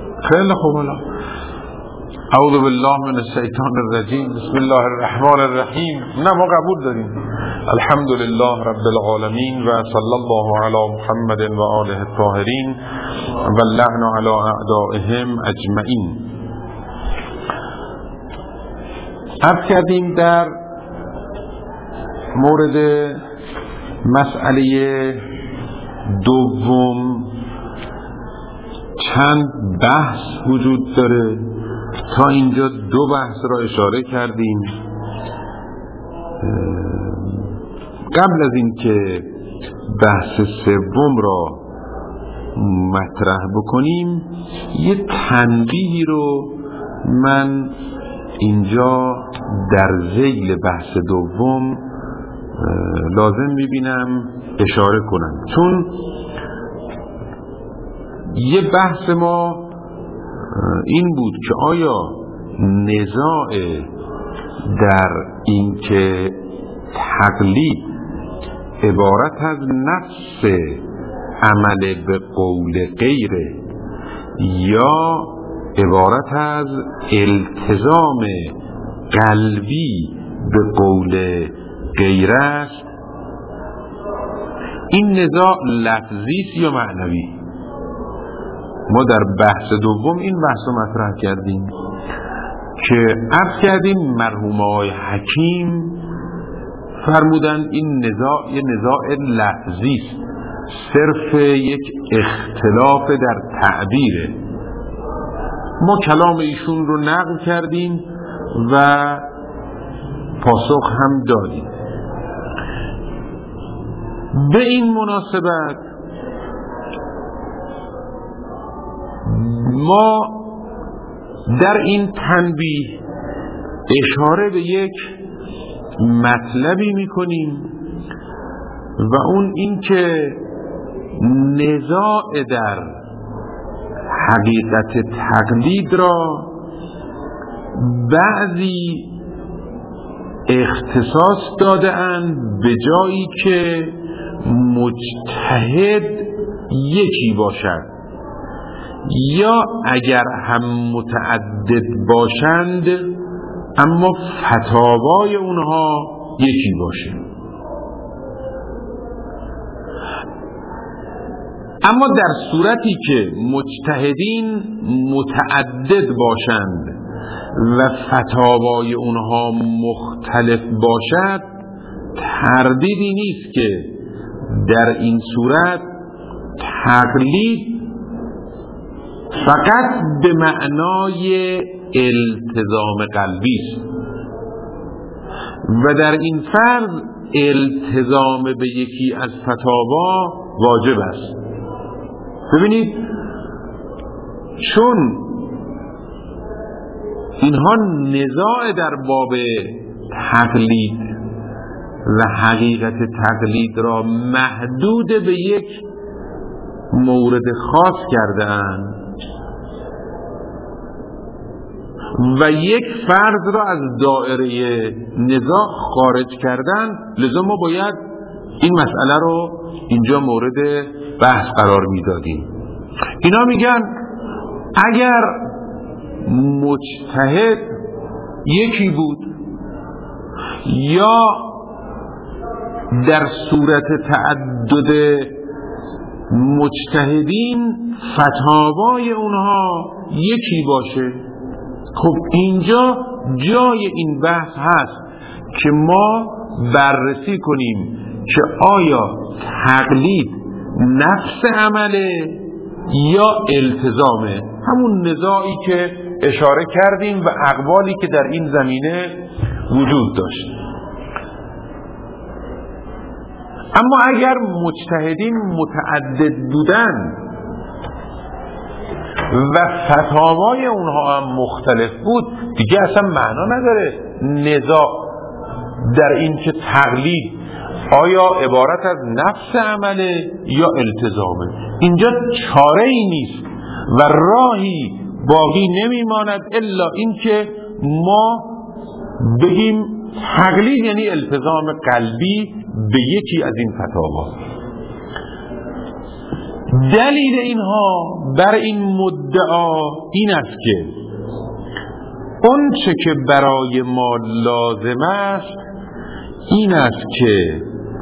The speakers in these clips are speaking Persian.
خیلی خوب. اعوذ بالله من الشیطان الرجیم. بسم الله الرحمن الرحیم. نه ما قبول داریم. الحمد لله رب العالمین و صلی الله علی محمد و آله الطاهرین و اللعن علی اعدائهم اجمعین. عرض کردیم در مورد مسئله دوم چند بحث وجود داره. تا اینجا دو بحث را اشاره کردیم. قبل از اینکه بحث سوم را مطرح بکنیم یه تنبیهی رو من اینجا در ذیل بحث دوم لازم میبینم اشاره کنم، چون یه بحث ما این بود که آیا نزاع در این که تقلید عبارت از نفس عمل به قول غیره یا عبارت از التزام قلبی به قول غیر است. این نزاع لفظی است یا معنوی؟ ما در بحث دوم این بحث رو مطرح کردیم که عرض کردیم مرحوم آقای حکیم فرمودن این نزاع یه نزاع لفظی است، صرف یک اختلاف در تعبیره. ما کلام ایشون رو نقل کردیم و پاسخ هم دادیم. به این مناسبت ما در این تنبیه اشاره به یک مطلبی میکنیم و اون این که نزاع در حقیقت تقلید را بعضی اختصاص داده اند به جایی که مجتهد یکی باشد یا اگر هم متعدد باشند اما فتاوای اونها یکی باشه. اما در صورتی که مجتهدین متعدد باشند و فتاوای اونها مختلف باشد، تردیدی نیست که در این صورت تقلید فقط به معنای التزام قلبی است و در این فرض التزام به یکی از فتاوا واجب است. ببینید، چون اینها نزاع در باب تقلید و حقیقت تقلید را محدود به یک مورد خاص کرده‌اند و یک فرض را از دائره نزاع خارج کردن، لذا ما باید این مسئله رو اینجا مورد بحث قرار میدادیم. اینا میگن اگر مجتهد یکی بود یا در صورت تعدد مجتهدین فتاوای اونها یکی باشه، خب اینجا جای این بحث هست که ما بررسی کنیم که آیا تقلید نفس عمله یا التزامه، همون نزاعی که اشاره کردیم و اقوالی که در این زمینه وجود داشت. اما اگر مجتهدین متعدد بودن و فتاوای اونها هم مختلف بود، دیگه اصلا معنا نداره نزاع در این که تقلید آیا عبارت از نفس عمله یا التزامه. اینجا چاره ای نیست و راهی باقی نمیماند الا این که ما بگیم تقلید یعنی التزام قلبی به یکی از این فتاوا. دلیل اینها بر این مدعا این است که اون چه که برای ما لازم است این است که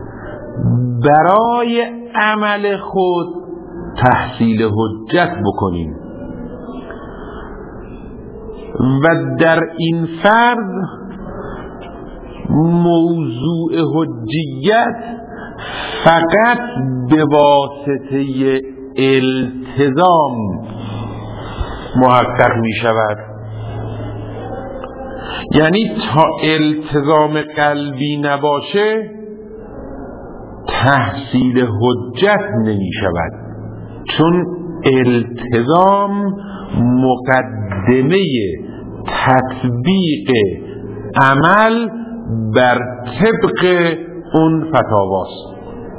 برای عمل خود تحصیل حجت بکنیم و در این فرض موضوع حجیت فقط به واسطه التزام محقق می شود. یعنی تا التزام قلبی نباشه تحصیل حجت نمی شود، چون التزام مقدمه تطبیق عمل بر طبق اون فتاواست.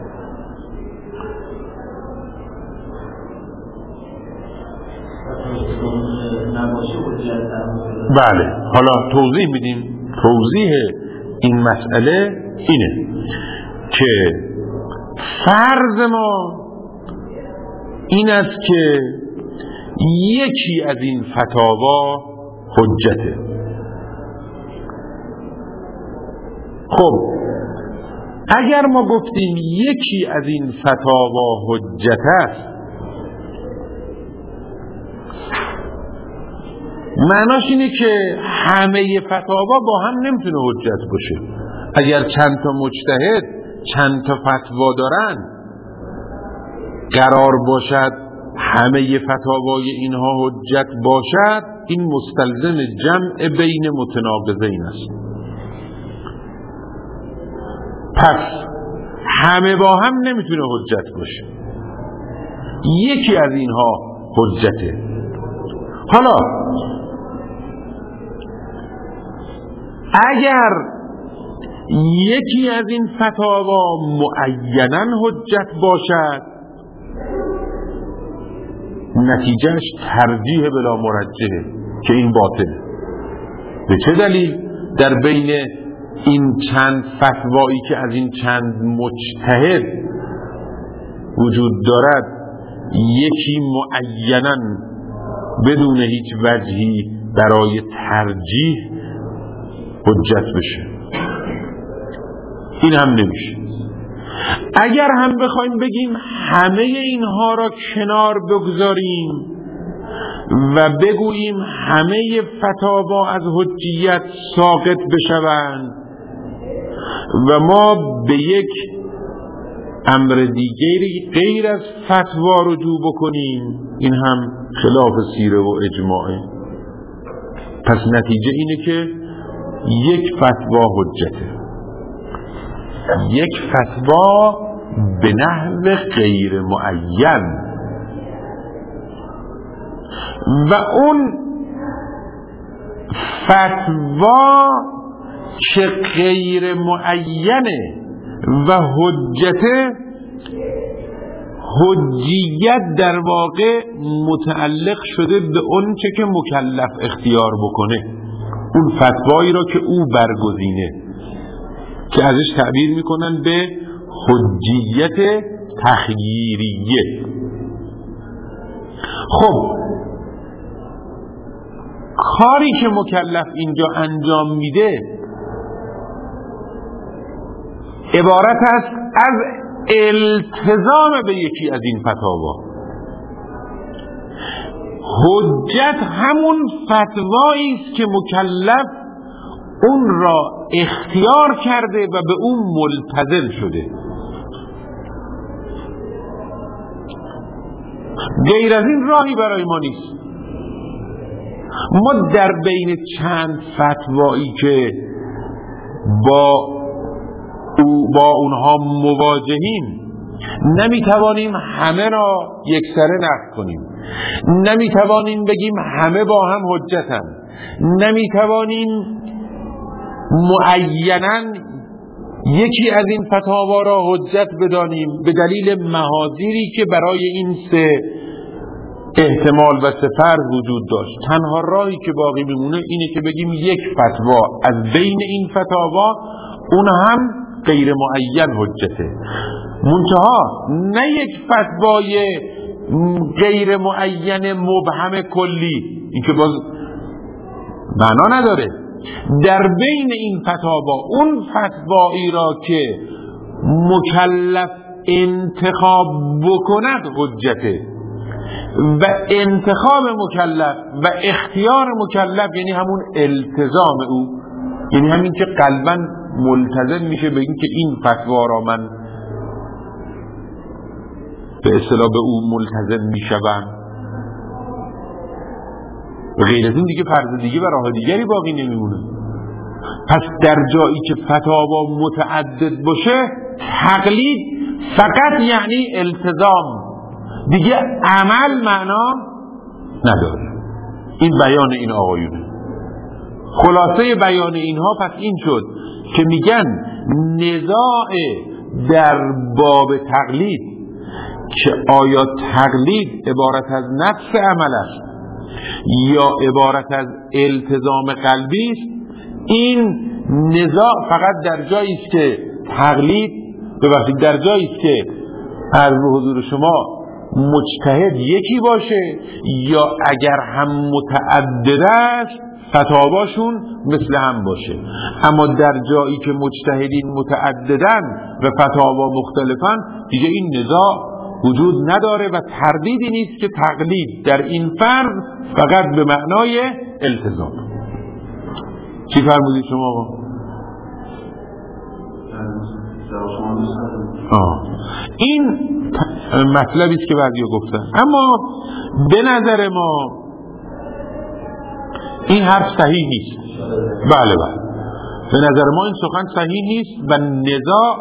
بله، حالا توضیح میدیم. توضیح این مسئله اینه که فرض ما این است که یکی از این فتاوا حجته. خب اگر ما گفتیم یکی از این فتاوا حجت است، معناش اینه که همه فتاوا با هم نمیتونه حجت باشه. اگر چند تا مجتهد چند تا فتوا دارن، قرار باشد همه فتاوای اینها حجت باشد، این مستلزم جمع بین متناقضین است. پس همه با هم نمیتونه حجت باشه، یکی از اینها حجته. حالا اگر یکی از این فتاوا معیناً حجت باشد، نتیجهش ترجیح بلا مرجحه که این باطل. به چه دلیل؟ در بین این چند فتوایی که از این چند مجتهد وجود دارد، یکی معیناً بدون هیچ وجهی برای ترجیح حجت بشه، این هم نمیشه. اگر هم بخوایم بگیم همه اینها را کنار بگذاریم و بگوییم همه فتاوا از حجیت ساقط بشوند و ما به یک امر دیگری غیر از فتوا رجوع بکنیم، این هم خلاف سیره و اجماعه. پس نتیجه اینه که یک فتوا حجته، یک فتوا به نحو غیر معین، و اون فتوا که غیر معینه و حجته، حجیت در واقع متعلق شده به اون چه که مکلف اختیار بکنه، اون فتوایی را که او برگزینه، که ازش تعبیر میکنن به حجیت تخییریه. خب کاری که مکلف اینجا انجام میده عبارت است از التزام به یکی از این فتاوا. حجت همون فتوایی است که مکلف اون را اختیار کرده و به اون ملتزم شده. غیر از این راهی برای ما نیست. ما در بین چند فتوایی که با اونها مواجهیم نمیتوانیم همه را یکسره نقد کنیم، نمیتوانیم بگیم همه با هم حجتن، نمیتوانیم معیناً یکی از این فتاوا را حجت بدانیم به دلیل محاذیری که برای این سه احتمال و سه فرض وجود داشت. تنها راهی که باقی میمونه اینه که بگیم یک فتوا از بین این فتاوا اون هم غیر معین حجته، منتها نه یک فتوای غیر معین مبهم کلی، این که باز معنا نداره. در بین این فتاوا اون فتوایی را که مکلف انتخاب بکند حجته، و انتخاب مکلف و اختیار مکلف یعنی همون التزام او، یعنی همین که قلباً ملتزم میشه به این که این فتوا را من به اصطلاح به او ملتزم میشوم، غیر از این دیگه فرض دیگه و راه دیگری باقی نمیمونه. پس در جایی که فتاوا متعدد باشه تقلید فقط یعنی التزام، دیگه عمل معنا نداره. این بیان این آقایونه. خلاصه بیان اینها پس این شد که میگن نزاع در باب تقلید که آیا تقلید عبارت از نفس عمل است یا عبارت از التزام قلبی است، این نزاع فقط در جایی است که تقلید ببخشید در جایی است که عرض به حضور شما مجتهد یکی باشه یا اگر هم متعدد است فتاواشون مثل هم باشه. اما در جایی که مجتهدین متعددن و فتاوا مختلفن دیگه این نزاع وجود نداره و تردیدی نیست که تقلید در این فرض فقط به معنای التزام. چی فرمودید شما آقا؟ این مطلبی است که بعضیا گفتن، اما به نظر ما این حرف صحیح نیست. بله به نظر ما این سخن صحیح نیست و نزاع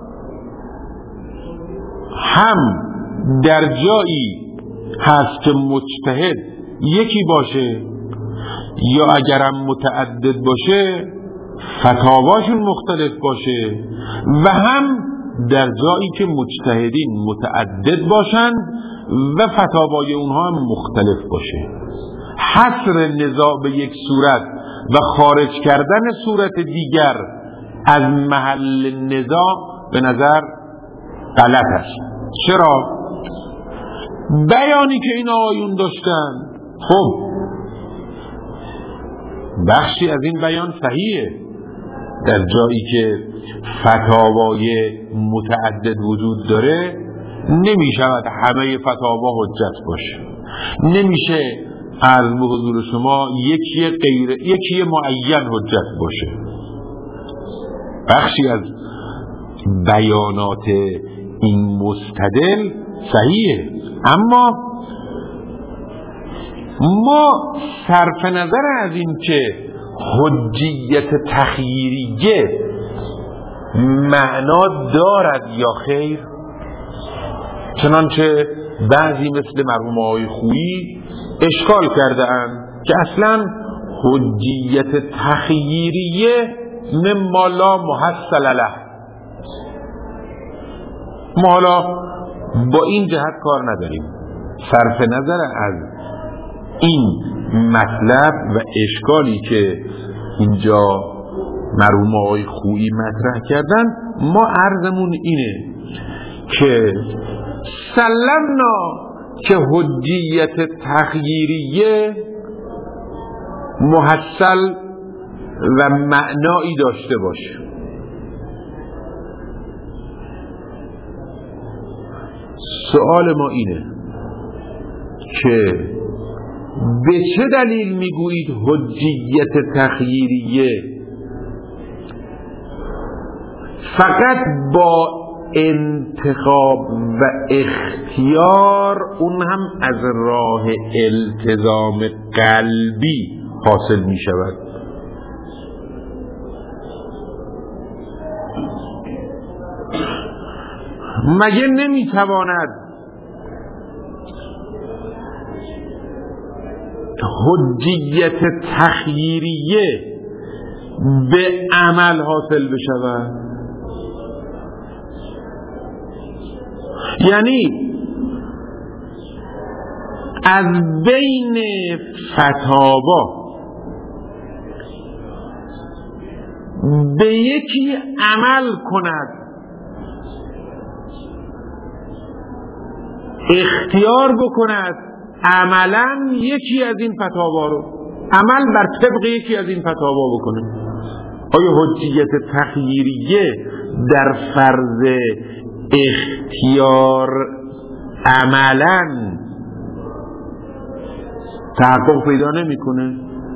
هم در جایی هست که مجتهد یکی باشه یا اگرم متعدد باشه فتاواشون مختلف باشه، و هم در جایی که مجتهدین متعدد باشند و فتاوای اونها هم مختلف باشه. حصر نزاع به یک صورت و خارج کردن صورت دیگر از محل نزاع به نظر غلط است. چرا؟ بیانی که این آیون داشتن خب بخشی از این بیان صحیحه، در جایی که فتاوای متعدد وجود داره نمی شود همه فتاوا حجت باشه، نمیشه عرض به حضور شما یکی معین حجت باشه. بخشی از بیانات این مستدل صحیحه، اما ما صرف نظر از این که حجیت تخییریه معنا دارد یا خیر، چنانچه بعضی مثل مرحوم آقای خویی اشکال کرده اند که اصلا حجیت تخییریه مما لا محصل له. ما حالا با این جهت کار نداریم، صرف نظر از این مطلب و اشکالی که اینجا مرحوم آقای خویی مطرح کردن، ما عرضمون اینه که سلمنا که حجیت تغییریه محصل و معنایی داشته باشه. سوال ما اینه که به چه دلیل میگویید حجیت تغییریه فقط با انتخاب و اختیار، اون هم از راه التزام قلبی حاصل می شود؟ مگه نمی تواند حجیت تخییریه به عمل حاصل بشود؟ یعنی از بین فتاوا به یکی عمل کند اختیار بکند عملا یکی از این فتاوا رو عمل بر طبق یکی از این فتاوا بکنه. آیا حجیت تخییریه در فرض اختیار عملا تحقق پیدا نمیکنه؟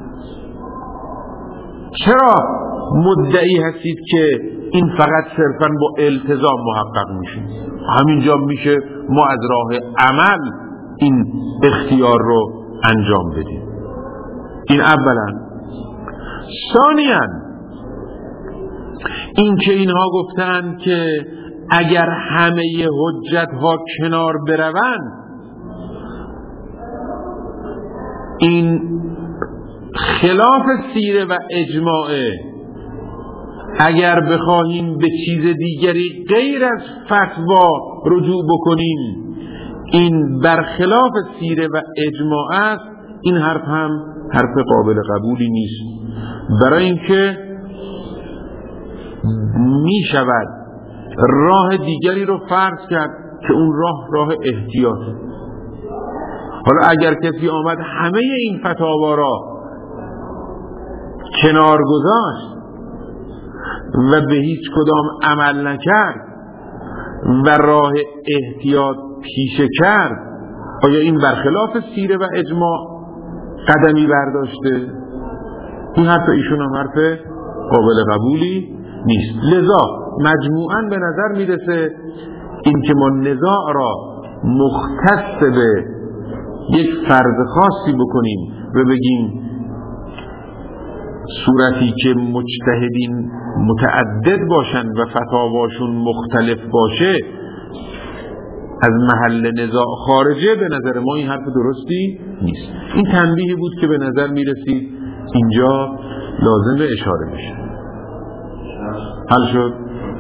چرا مدعی هستید که این فقط صرفا با التزام محقق میشه؟ همینجا میشه ما از راه عمل این اختیار رو انجام بدیم. این اولا. ثانیاً این که اینها گفتن که اگر همه حجت ها کنار بروند این خلاف سیره و اجماعه، اگر بخواهیم به چیز دیگری غیر از فتوا رجوع بکنیم این برخلاف سیره و اجماع است، این حرف هم حرف قابل قبولی نیست، برای اینکه می شود راه دیگری رو فرض کرد که اون راه احتیاطه. حالا اگر کسی آمد همه این فتاوا را کنار گذاشت و به هیچ کدام عمل نکرد و راه احتیاط پیشه کرد، آیا این برخلاف سیره و اجماع قدمی برداشته؟ این حرف ایشون هم حرف قابل قبولی نیست. لذا مجموعاً به نظر میرسه این که ما نزاع را مختص به یک فرض خاصی بکنیم و بگیم صورتی که مجتهدین متعدد باشن و فتاواشون مختلف باشه از محل نزاع خارجه، به نظر ما این حرف درستی نیست. این تنبیه بود که به نظر میرسید اینجا لازم اشاره بشه. حل شد؟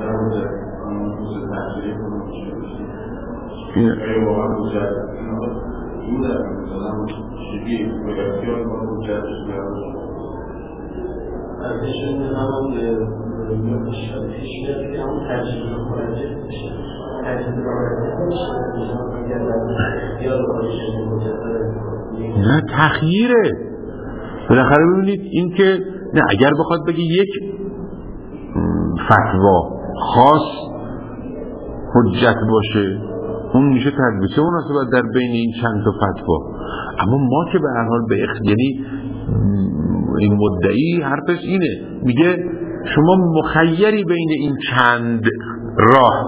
نه تخییره. بالاخره ببینید این که نه اگر بخواد بگی یک فتوا خاص حجت باشه اون میشه تدبیسه مناسبت در بین این چند تا فتوا، اما ما که به هر حال به یعنی این مدعی حرفش اینه، میگه شما مخیری بین این چند راه،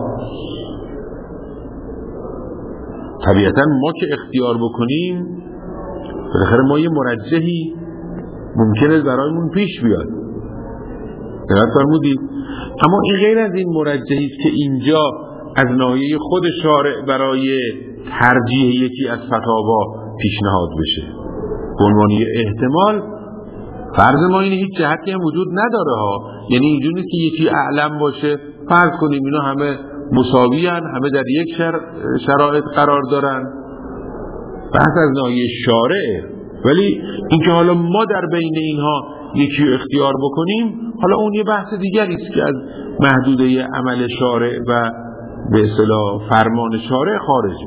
طبیعتا ما که اختیار بکنیم بالاخره ما یه مرجحی ممکنه برایمون پیش بیاد، دقت فرمودید؟ اما این غیر از این مرجحی است که اینجا از ناحیه خود شارع برای ترجیح یکی از فتاوا پیشنهاد بشه به عنوان احتمال. فرض ما اینه هیچ جهتی هم وجود نداره ها، یعنی اینجوری نیست که یکی اعلم باشه فرض کنیم اینا همه مساوی هن، همه در یک شرایط قرار دارن، بحث از ناحیه شارعه. ولی اینکه حالا ما در بین اینها یکی اختیار بکنیم حالا اون یه بحث دیگری است که از محدوده عمل شارع و به اصطلاح فرمان شارع خارجه.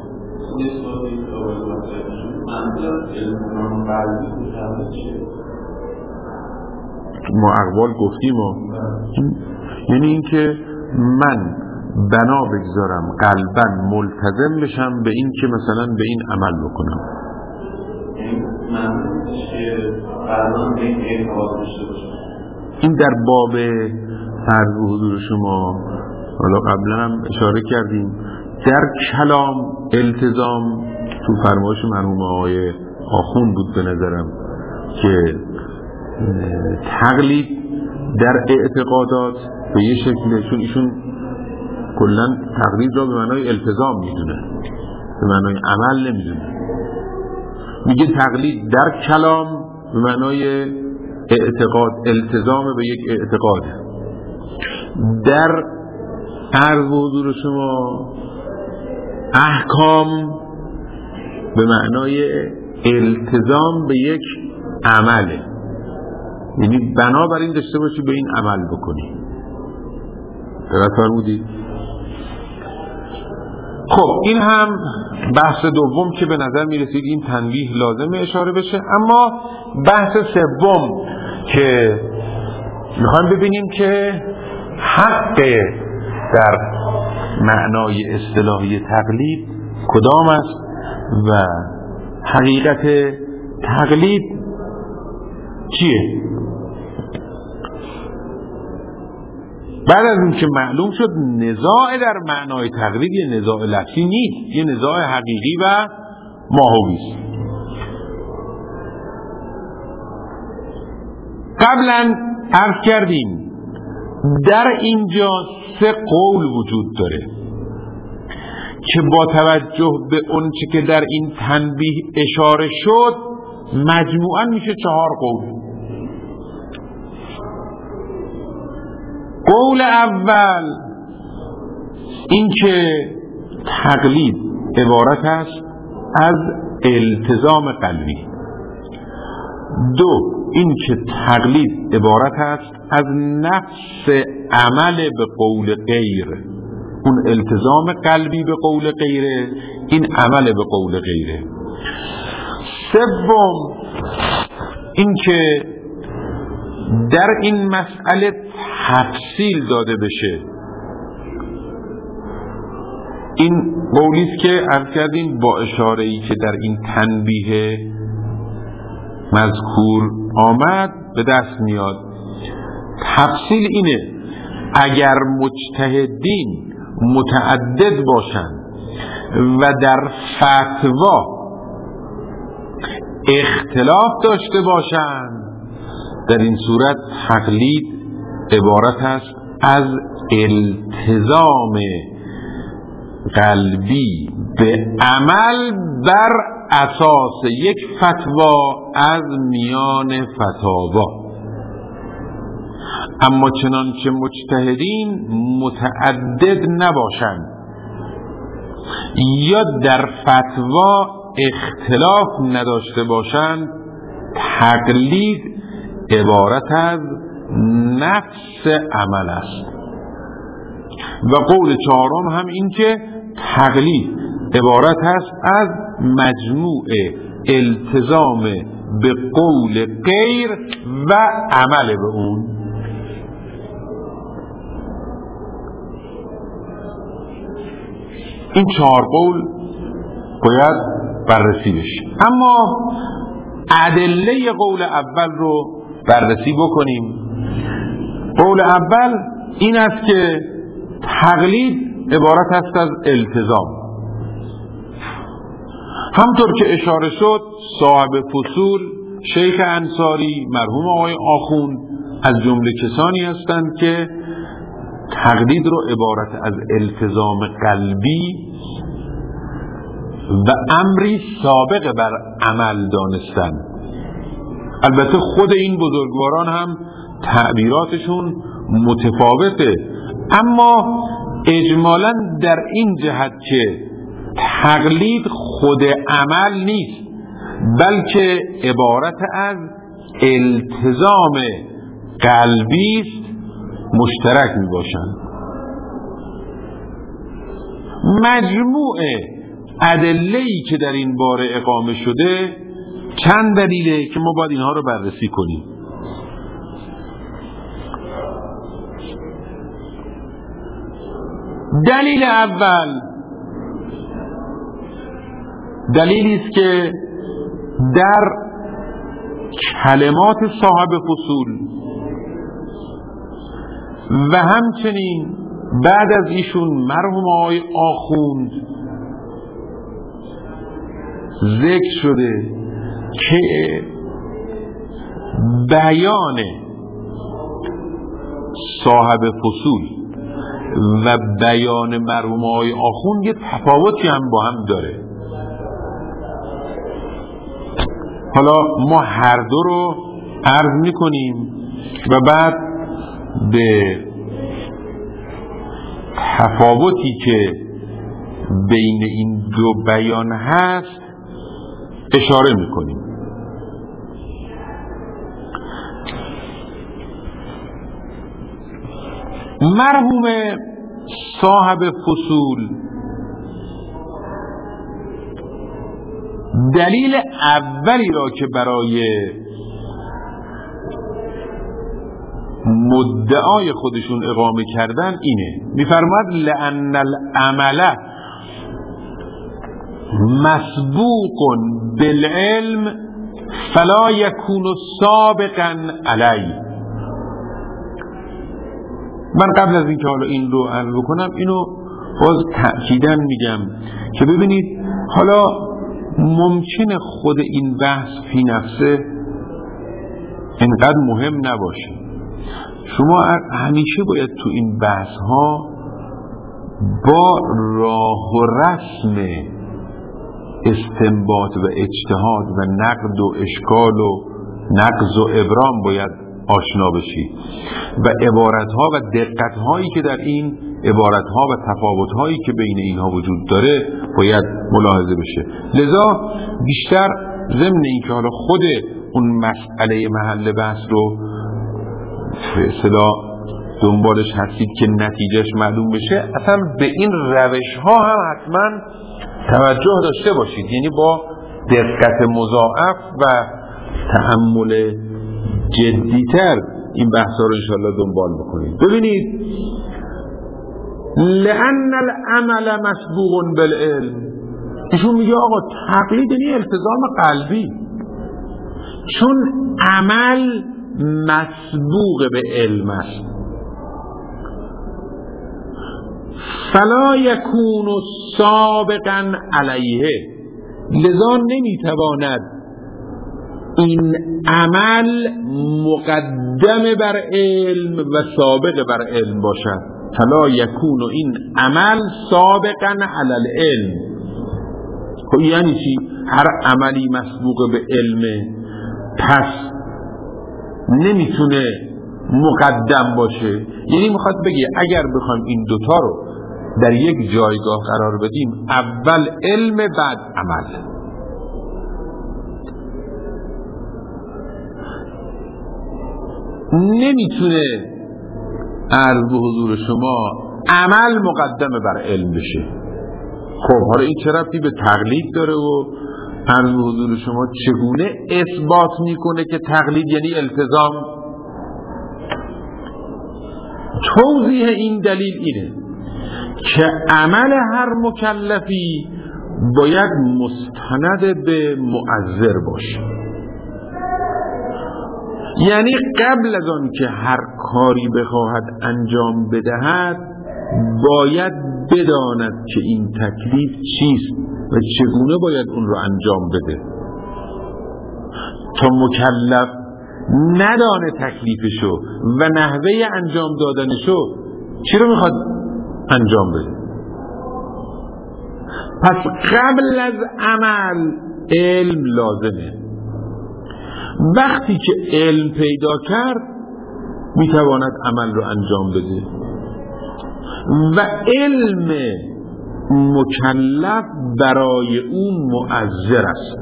ما اقوال گفتیم یعنی اینکه من بنا بگذارم قلباً ملتزم بشم به این که مثلا به این عمل بکنم، این در باب فرض و حضور شما حالا قبلا هم اشاره کردیم در کلام التزام تو فرمایش مرحوم آقای آخوند بود به نظرم که تقلید در اعتقادات به یه شکله، چون ایشون کلا تقلید را به معنای التزام میدونه به معنای عمل نمیدونه، میگه تقلید در کلام به معنای اعتقاد، التزام به یک اعتقاده. در عرض و حضور شما احکام به معنای التزام به یک عمله، یعنی بنابراین داشته باشی به این عمل بکنی. دقت فرمودید؟ خب این هم بحث دوم که به نظر می رسید این تنبیه لازمه اشاره بشه. اما بحث سوم که میخوایم ببینیم که حق در معنای اصطلاحی تقلید کدام است و حقیقت تقلید چیه. بعد از این که معلوم شد نزاع در معنای تقلید یه نزاع لفظی نیست، یه نزاع حقیقی و ماهوی است. قبلا عرض کردیم در اینجا 3 قول وجود داره که با توجه به اون چه که در این تنبیه اشاره شد مجموعاً میشه 4 قول. قول اول این که تقلید عبارت است از التزام قلبی. 2 این که تقلید عبارت است از نفس عمل به قول غیر. اون التزام قلبی به قول غیره، این عمل به قول غیره. 3 این که در این مسئله تفصیل داده بشه. این قولی است که عرض کردیم با اشاره‌ای که در این تنبیه مذکور آمد به دست میاد. تفصیل اینه اگر مجتهدین متعدد باشند و در فتوا اختلاف داشته باشند، در این صورت تقلید عبارت است از التزام قلبی به عمل بر اساس یک فتوا از میان فتاوا. اما چنانچه مجتهدین متعدد نباشند یا در فتوا اختلاف نداشته باشند، تقلید عبارت از نفس عمل است. و قول 4 هم این که تقلید عبارت است از مجموع التزام به قول غیر و عمل به اون. این 4 قول باید بررسی بشه. اما ادله قول اول رو بررسی بکنیم. قول اول این است که تقلید عبارت است از التزام. همطور که اشاره شد صاحب فصول شیخ انصاری مرحوم آقای آخوند از جمله کسانی هستند که تقلید رو عبارت از التزام قلبی و امری سابق بر عمل دانستن. البته خود این بزرگواران هم تعبیراتشون متفاوته، اما اجمالاً در این جهت که تقلید خود عمل نیست بلکه عبارت از التزام قلبی است مشترک می باشند. مجموع ادله‌ای که در این باره اقامه شده چند دلیله که ما باید اینها رو بررسی کنیم. دلیل اول دلیلی است که در کلمات صاحب فصول و همچنین بعد از ایشون مرحوم آقای آخوند ذکر شده که بیان صاحب فصول و بیان مرحوم آقای آخوند یه تفاوتی هم با هم داره. حالا ما هر دو رو عرض میکنیم و بعد به تفاوتی که بین این دو بیان هست اشاره میکنیم. مرحوم صاحب فصول دلیل اولی را که برای مدعای خودشون اقامه کردن اینه، میفرماد لأن العمل مسبوق بالعلم فلا يكون سابقا علی. من قبل از اینکه حالا این رو عرض بکنم اینو باز تأکیداً میگم که ببینید حالا ممکنه خود این بحث فی نفسه اینقدر مهم نباشه. شما همیشه باید تو این بحث ها با راه و رسم استنباط و اجتهاد و نقد و اشکال و نقض و ابرام باید آشنا بشی و عبارتها و دقتهایی که در این عبارتها و تفاوتهایی که بین اینها وجود داره باید ملاحظه بشه. لذا بیشتر ضمن این که حالا خود اون مسئله محل بحث رو به اصطلاح دنبالش هستید که نتیجهش معلوم بشه، اصلا به این روش ها هم حتما توجه داشته باشید، یعنی با دقت مضاعف و تأمل جدیتر این بحثا رو انشاءالله دنبال بکنید. ببینید لأن العمل مسبوق بالعلم، ایشون میگه آقا تقلید یعنی التزام قلبی، چون عمل مسبوق به علم است. فلا یکون سابقا علیه، لذا نمیتواند این عمل مقدم بر علم و سابق بر علم باشد. فلا یکون این عمل سابقا علی العلم. خب یعنی چی؟ هر عملی مسبوق به علم پس نمیتونه مقدم باشه. یعنی میخواد بگه اگر بخوایم این دوتا رو در یک جایگاه قرار بدیم، اول علم بعد عمل، نمیتونه عرض به حضور شما عمل مقدم بر علم بشه. خب حالا این چه ربطی به تقلید داره و عرض به حضور شما چگونه اثبات میکنه که تقلید یعنی التزام؟ توضیح این دلیل اینه که عمل هر مکلفی باید مستند به مؤثر باشه، یعنی قبل از آن که هر کاری بخواهد انجام بدهد باید بداند که این تکلیف چیست و چگونه باید اون رو انجام بده. تا مکلف ندانه تکلیفشو و نحوه انجام دادنشو، چی رو میخواد انجام بده؟ پس قبل از عمل علم لازمه. وقتی که علم پیدا کرد میتواند عمل رو انجام بده و علم مکلف برای اون مؤثر است.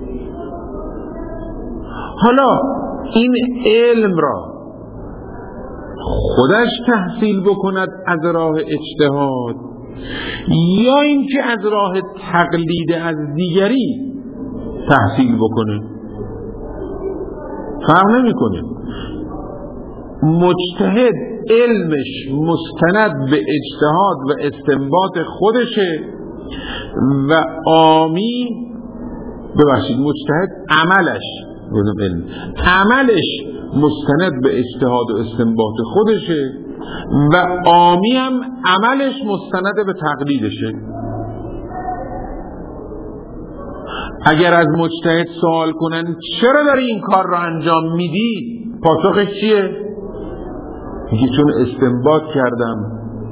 حالا این علم را خودش تحصیل بکند از راه اجتهاد یا اینکه از راه تقلید از دیگری تحصیل بکنه، فرق نمیکنه. مجتهد علمش مستند به اجتهاد و استنباط خودشه و عامی مجتهد عملش مستند به اجتهاد و استنباط خودشه و عامی هم عملش مستند به تقلیدشه. اگر از مجتهد سوال کنن چرا داری این کار رو انجام میدی، پاسخش چیه؟ میگه چون استنباط کردم،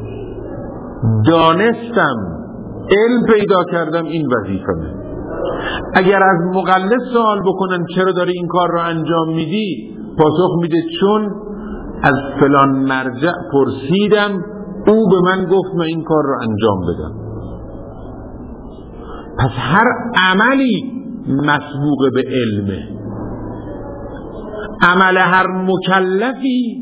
دانستم، علم پیدا کردم، این وظیفه‌مه. اگر از مقلد سوال بکنن چرا داری این کار رو انجام میدی، پاسخ میده چون از فلان مرجع پرسیدم، او به من گفت من این کار رو انجام بدم. پس هر عملی مسبوق به علمه. عمل هر مکلفی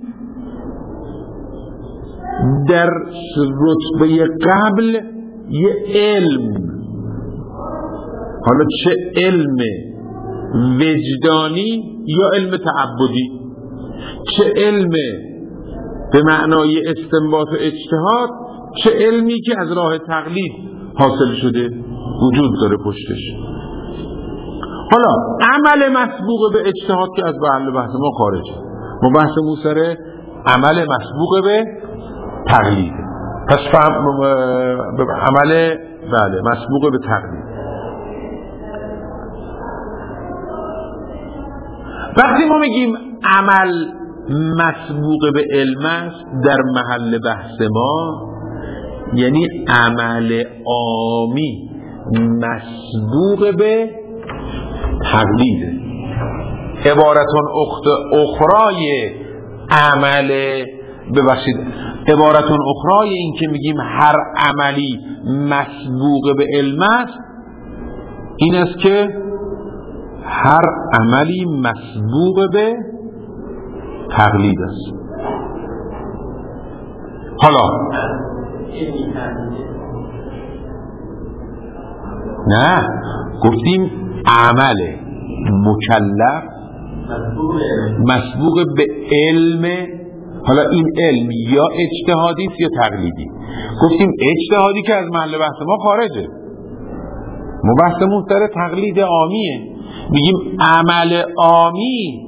در رتبه قبل یه علم حالا چه علم وجدانی یا علم تعبدی، چه علم به معنای استنباط و اجتهاد، چه علمی که از راه تقلید حاصل شده وجود داره پشتش. حالا عمل مسبوق به اجتهاد که از محل بحث ما خارجه، ما بحثمون سر عمل مسبوق به تقلید. پس عمل بله مسبوق به تقلید. وقتی ما میگیم عمل مسبوق به علم است در محل بحث ما، یعنی عمل عامی مسبوق به تقلید. عبارتون اخرای عمل عبارتون اخرای این که میگیم هر عملی مسبوق به علم است این است که هر عملی مسبوق به تقلید است. حالا نه، گفتیم عمل مکلف مسبوق به علم. حالا این علم یا اجتهادی است یا تقلیدی. گفتیم اجتهادی که از محل بحث ما خارجه، ما بحثمون سر تقلید عامیه. میگیم عمل عامی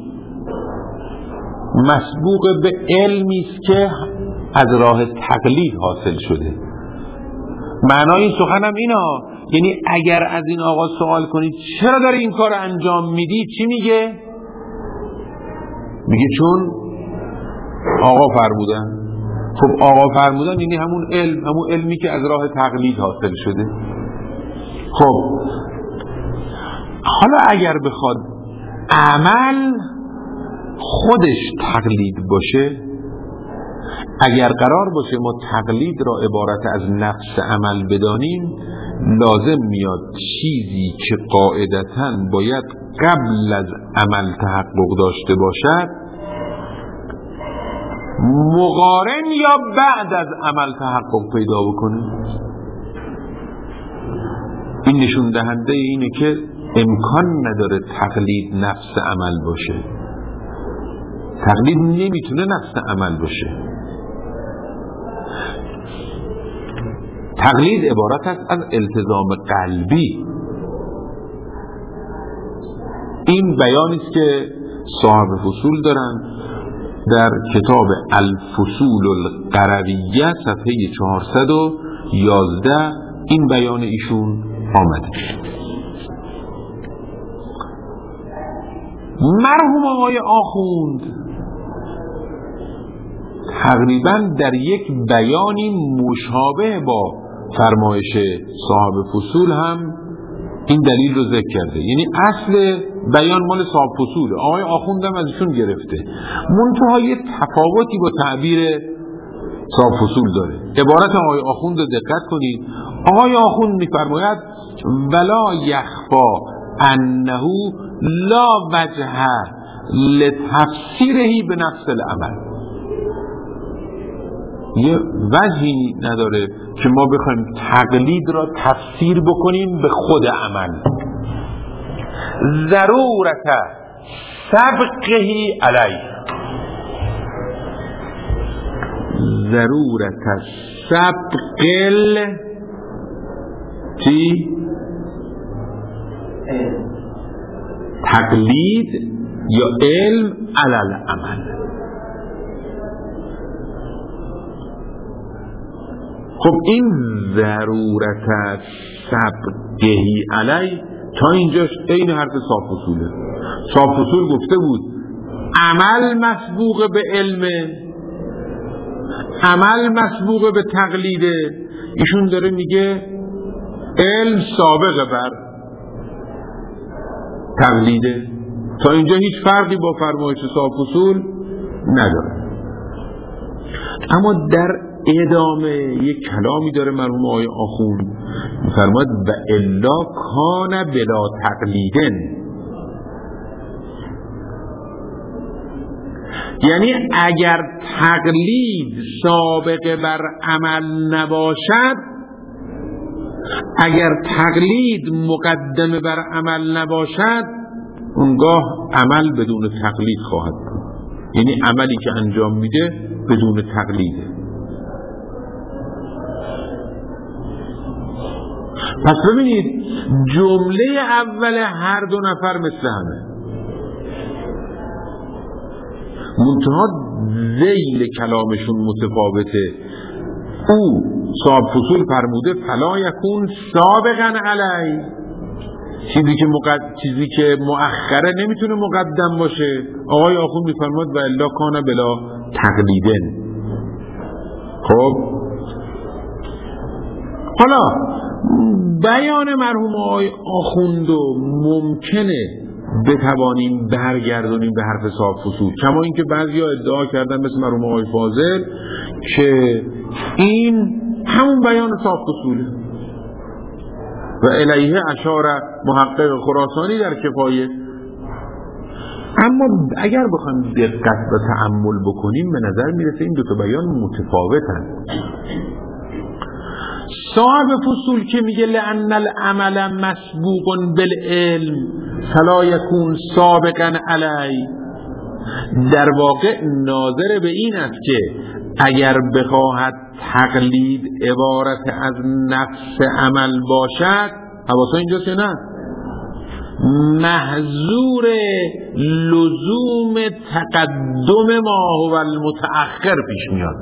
مسبوق به علمی است که از راه تقلید حاصل شده. معنای این سخنم اینا، یعنی اگر از این آقا سوال کنید چرا داری این کار انجام میدی، چی میگه؟ میگه چون آقا فرمودن. خب آقا فرمودن یعنی همون علمی که از راه تقلید حاصل شده. خب حالا اگر بخواد عمل خودش تقلید باشه، اگر قرار باشه ما تقلید را عبارت از نفس عمل بدانیم، لازم میاد چیزی که قاعدتاً باید قبل از عمل تحقق داشته باشد مقارن یا بعد از عمل تحقق پیدا بکنه. این نشون دهنده اینه که امکان نداره تقلید نفس عمل باشه. تقلید نمیتونه نفس عمل باشه. تقلید عبارت است از التزام قلبی. این بیانی است که صاحب فصول دارن در کتاب الفصول القرویه صفحه 411. این بیان ایشون آمده. مرحوم آقای آخوند تقریبا در یک بیانی مشابه با فرمایش صاحب فصول هم این دلیل رو ذکر کرده. یعنی اصل بیان مال صاحب فصوله، آقای آخوند هم از ایشون گرفته، منتها یه تفاوتی با تعبیر صاحب فصول داره. عبارت آقای آخوند رو دقت کنید. آقای آخوند می‌فرماید ولا یخفا انه لا وجه لتفسیره به نفس العمل. یه وجهی نداره که ما بخوایم تقلید را تفسیر بکنیم به خود عمل. ضرورت سبقه علیه، ضرورت سبق چی؟ تقلید یا علم علی العمل. خب این ضرورت سبقهی علی تا اینجاش این حرف صاحب فصوله. صاحب فصول گفته بود عمل مسبوق به علم، عمل مسبوق به تقلیده. ایشون داره میگه علم سابقه بر تقلیده. تا اینجا هیچ فرقی با فرمایش صاحب فصول نداره. اما در ادامه یک کلامی داره مرحوم آقای آخوند، می‌فرماید و الا کان بلا تقلیدن، یعنی اگر تقلید سابقه بر عمل نباشد اگر تقلید مقدمه بر عمل نباشد اونگاه عمل بدون تقلید خواهد بود، یعنی عملی که انجام میده بدون تقلیده. پس ببینید جمله اول هر دو نفر مثل همه، منتها ذیل کلامشون متفاوته. او صاحب فصول فرموده فلا یکون سابقا علی، چیزی که مؤخره نمیتونه مقدم باشه. آقای آخوند میفرماد و الا کان بلا تقلیدن. خب حالا بیان مرحوم آقای آخوند ممکنه بتوانیم برگردونیم به حرف صاحب فصول، کما اینکه بعضیا ادعا کردن مثل مرحوم آقای فاضل که این همون بیان صاحب فصوله و الیه اشار محقق خراسانی در کفایه. اما اگر بخوایم دقت و تأمل بکنیم به نظر میرسه این دو تا بیان متفاوتن. صاحب فصول که میگه لأن العمل مسبوق بالعلم فلا یکون سابقا علی، در واقع ناظر به این است که اگر بخواهد تقلید عبارت از نفس عمل باشد، حواسا اینجاست یا نه، محظور لزوم تقدم ما هو المتأخر پیش میاد.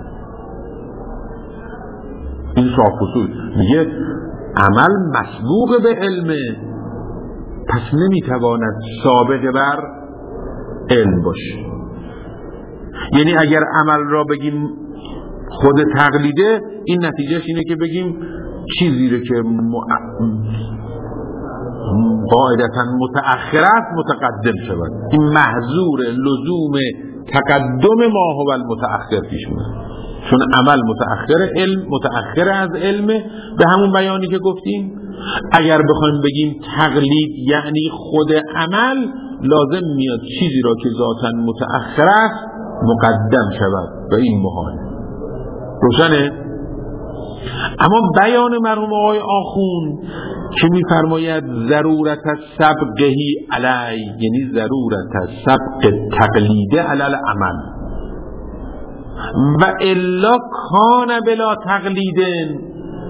این صاحب فصول میگه عمل مسبوق به علمه، پس نمیتواند سابق بر علم باشه. یعنی اگر عمل را بگیم خود تقلیده، این نتیجهش اینه که بگیم چیزی رو که قاعدتاً متأخر است متقدم شود. این محظور لزوم تقدم ما هو المتأخر پیش میاد، چون عمل متأخر از علمه به همون بیانی که گفتیم. اگر بخوایم بگیم تقلید یعنی خود عمل، لازم میاد چیزی را که ذاتاً متأخر است مقدم شود و این محاله. روشنه؟ اما بیان مرحوم آقای آخوند که میفرماید ضرورت سبقهی علی، یعنی ضرورت سبق تقلیده علی العمل و الا کان بلا تقلیدن،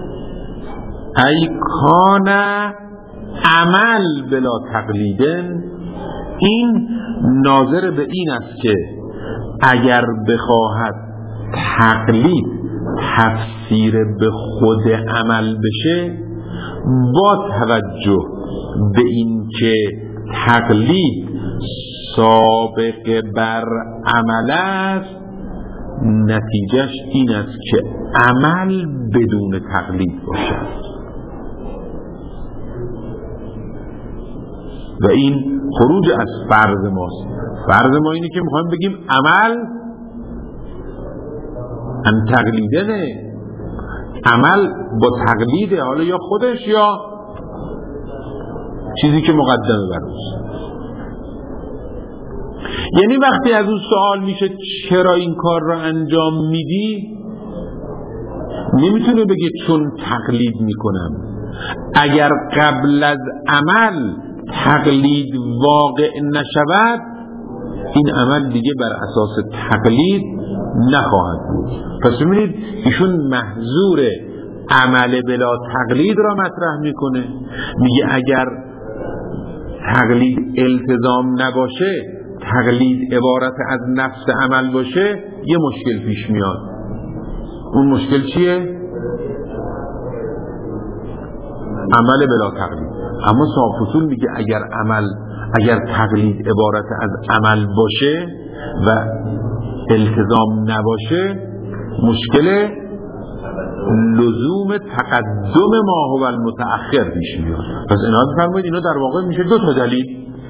ای کان عمل بلا تقلیدن، این ناظر به این است که اگر بخواهد تقلید تفسیر به خود عمل بشه، با توجه به این که تقلید سابق بر عمل است، نتیجهش این است که عمل بدون تقلید باشد و این خروج از فرض ماست. فرض ما اینه که میخوایم بگیم عمل ان تقلیده، نه عمل با تقلیده، حالا یا خودش یا چیزی که مقدمه بر اوست. یعنی وقتی از اون سوال میشه چرا این کار را انجام میدی، نمیتونه بگه چون تقلید میکنم. اگر قبل از عمل تقلید واقع نشود، این عمل دیگه بر اساس تقلید نخواهد بود. پس ببینید ایشون محظور عمل بلا تقلید را مطرح میکنه، میگه اگر تقلید التزام نباشه، تقلید عبارت از نفس عمل باشه، یه مشکل پیش میاد. اون مشکل چیه؟ عمل بلا تقلید. اما صاحب فصول میگه اگر تقلید عبارت از عمل باشه و التزام نباشه، مشکل لزوم تقدم ما هو المتأخر پیش میاد. پس اینا بفرمایید اینا در واقع میشه دو تا دلیل.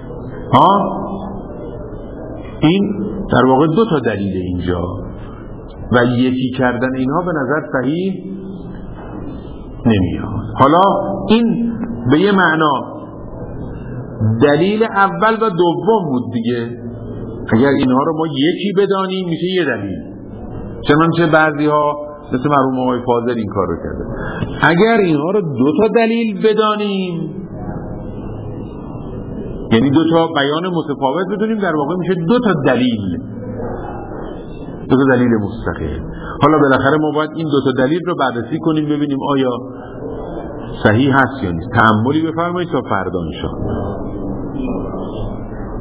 این در واقع دو تا دلیل اینجا و یکی کردن اینها به نظر صحیح نمیاد. حالا این به یه معنا دلیل اول و دوم بود دیگه. اگر اینها رو ما یکی بدانیم میشه یه دلیل. چنانچه بعضی ها مثل مرحوم آقای فاضل این کار رو کرده. اگر اینها رو 2 تا دلیل بدانیم، یعنی 2 تا بیان متفاوت بدونیم، در واقع میشه 2 تا دلیل، 2 تا دلیل مستقل. حالا بالاخره ما باید این 2 تا دلیل رو بررسی کنیم ببینیم آیا صحیح هست یا نیست. تأملی بفرمایید تا فردا ان شاءالله.